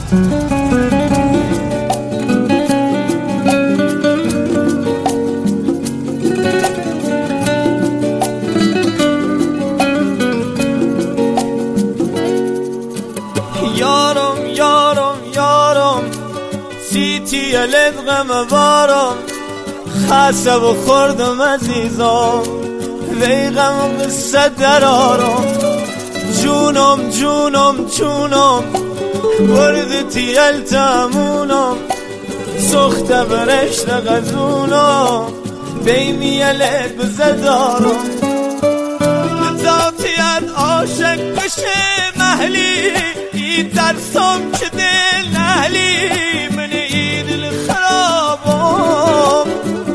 یارم یارم یارم سیتی لدغم بارم خسته و خوردم عزیزم ویغم قصه درارم جونم جونم جونم وردتی التامونم سخته برشت غزونم بیمی لد بزدارم ذاتیت عاشق بشه محلی ترسم که دل نهلی من دل خرابم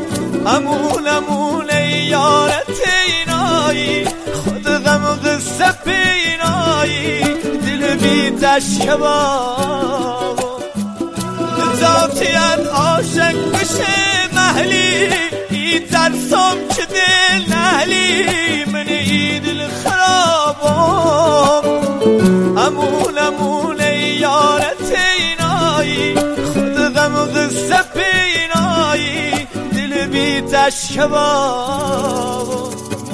امون یارت اینایی خود غم قصه پینایی دل بی تشکبابم ذاتیت عاشق بشه محلی ترسم که دل نهلی من دل خرابم امون یارت اینایی خود غم قصه پینایی دل بی تشکبابم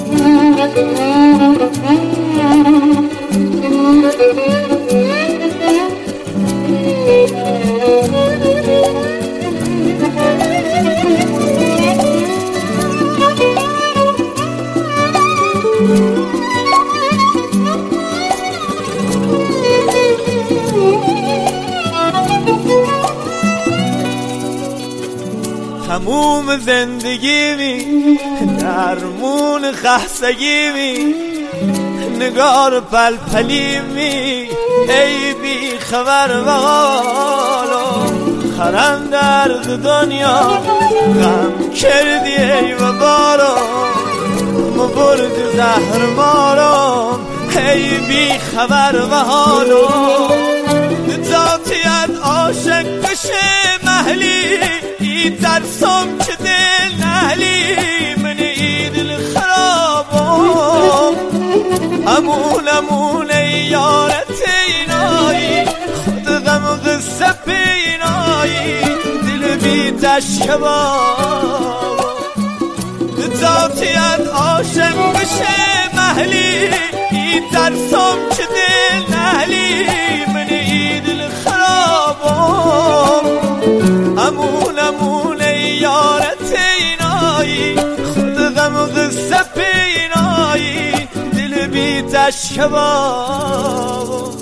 تموم زندگیمی درمون خستگیمی نگار پلپلیمی ای بی خبر و حالم خرم درد دنیا غم کردی ای و بارم مبرد زهر مارم ای بی خبر و حالم ذاتیت عاشق بشه محلی ترسم که دل نهلی من دل خرابم امون یارت اینایی خود غم قصه پینایی دل بی تشکبابم ذاتیت عاشق بشه محلی ترسم که دل نهلی من دل خرابم امون یارت اینایی خود غم قصه پینایی دل بی تشکبابم